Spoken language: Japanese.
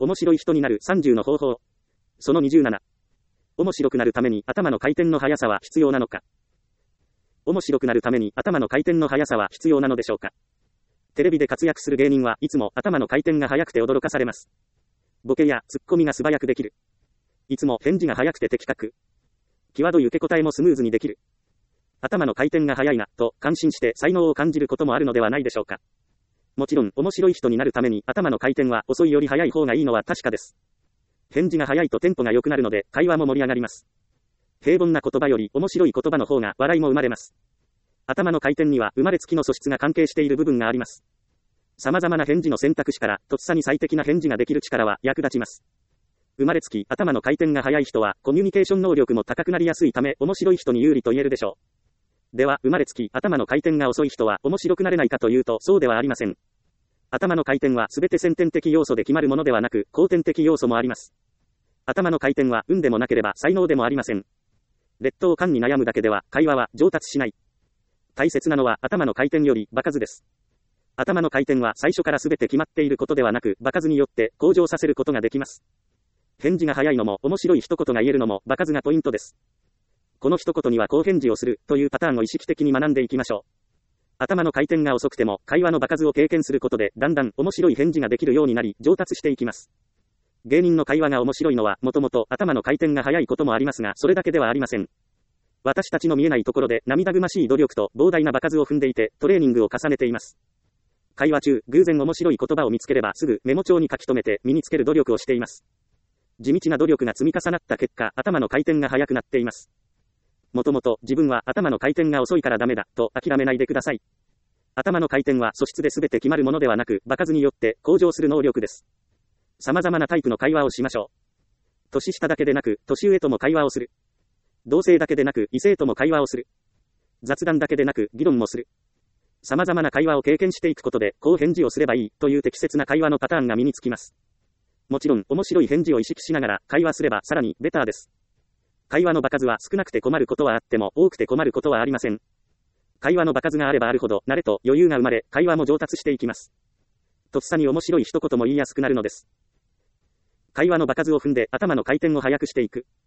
面白い人になる30の方法。その27。面白くなるために頭の回転の速さは必要なのか。面白くなるために頭の回転の速さは必要なのでしょうか。テレビで活躍する芸人はいつも頭の回転が速くて驚かされます。ボケやツッコミが素早くできる。いつも返事が速くて的確。際どい受け答えもスムーズにできる。頭の回転が速いな、と感心して才能を感じることもあるのではないでしょうか。もちろん、面白い人になるために頭の回転は遅いより速い方がいいのは確かです。返事が速いとテンポが良くなるので、会話も盛り上がります。平凡な言葉より面白い言葉の方が笑いも生まれます。頭の回転には生まれつきの素質が関係している部分があります。様々な返事の選択肢からとっさに最適な返事ができる力は役立ちます。生まれつき頭の回転が速い人はコミュニケーション能力も高くなりやすいため面白い人に有利と言えるでしょう。では、生まれつき頭の回転が遅い人は面白くなれないかというとそうではありません。頭の回転はすべて先天的要素で決まるものではなく後天的要素もあります。頭の回転は運でもなければ才能でもありません。劣等感に悩むだけでは会話は上達しない。大切なのは頭の回転より場数です。頭の回転は最初からすべて決まっていることではなく場数によって向上させることができます。返事が早いのも面白い一言が言えるのも場数がポイントです。この一言にはこう返事をするというパターンを意識的に学んでいきましょう。頭の回転が遅くても会話の場数を経験することでだんだん面白い返事ができるようになり上達していきます。芸人の会話が面白いのはもともと頭の回転が速いこともありますがそれだけではありません。私たちの見えないところで涙ぐましい努力と膨大な場数を踏んでいてトレーニングを重ねています。会話中、偶然面白い言葉を見つければすぐメモ帳に書き留めて身につける努力をしています。地道な努力が積み重なった結果、頭の回転が速くなっています。もともと自分は頭の回転が遅いからダメだと諦めないでください。頭の回転は素質で全て決まるものではなく場数によって向上する能力です。様々なタイプの会話をしましょう。年下だけでなく年上とも会話をする。同性だけでなく異性とも会話をする。雑談だけでなく議論もする。様々な会話を経験していくことでこう返事をすればいいという適切な会話のパターンが身につきます。もちろん面白い返事を意識しながら会話すればさらにベターです。会話の場数は少なくて困ることはあっても多くて困ることはありません。会話の場数があればあるほど慣れと余裕が生まれ会話も上達していきます。とっさに面白い一言も言いやすくなるのです。会話の場数を踏んで頭の回転を速くしていく。